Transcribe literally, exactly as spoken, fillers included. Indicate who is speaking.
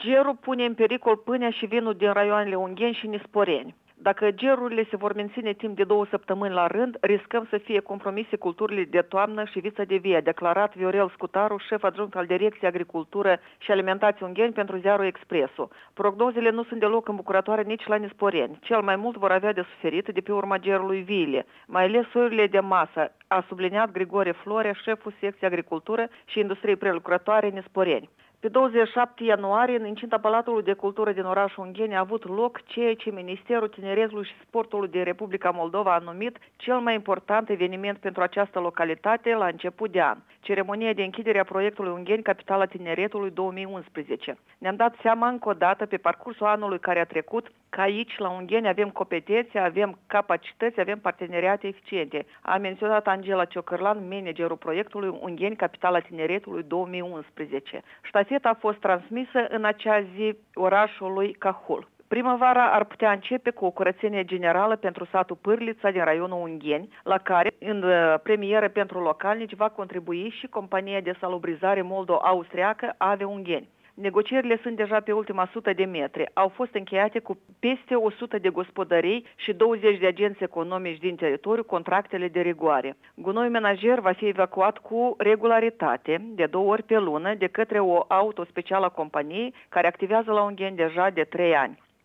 Speaker 1: Gerul pune în pericol pâinea și vinul din raioanele Ungheni și Nisporeni. Dacă gerurile se vor menține timp de două săptămâni la rând, riscăm să fie compromise culturile de toamnă și vița de vie, a declarat Viorel Scutaru, șef adjunct al Direcției Agricultură și Alimentație Ungheni pentru ziarul Expresul. Prognozele nu sunt deloc îmbucurătoare nici la Nisporeni. Cel mai mult vor avea de suferit de pe urma gerului viile, mai ales soiurile de masă, a subliniat Grigore Florea, șeful Secției Agricultură și Industrie Prelucrătoare Nisporeni. Pe douăzeci și șapte ianuarie, în incinta Palatului de Cultură din orașul Ungheni, a avut loc ceea ce Ministerul Tineretului și Sportului din Republica Moldova a numit cel mai important eveniment pentru această localitate la început de an, ceremonia de închidere a proiectului Ungheni, Capitala Tineretului două mii unsprezece. Ne-am dat seama încă o dată pe parcursul anului care a trecut că aici, la Ungheni, avem competențe, avem capacități, avem parteneriate eficiente, a menționat Angela Ciocârlan, managerul proiectului Ungheni, Capitala Tineretului două mii unsprezece. Ștafeta a fost transmisă în acea zi orașului Cahul. Primăvara ar putea începe cu o curățenie generală pentru satul Pârlița din raionul Ungheni, la care, în premieră pentru localnici, va contribui și compania de salubrizare moldo-austriacă Ave Ungheni. Negocierile sunt deja pe ultima sută de metri. Au fost încheiate cu peste o sută de gospodării și douăzeci de agenți economici din teritoriu contractele de rigoare. Gunoiul menajer va fi evacuat cu regularitate, de două ori pe lună, de către o auto specială a companiei care activează la Ungheni deja de trei ani.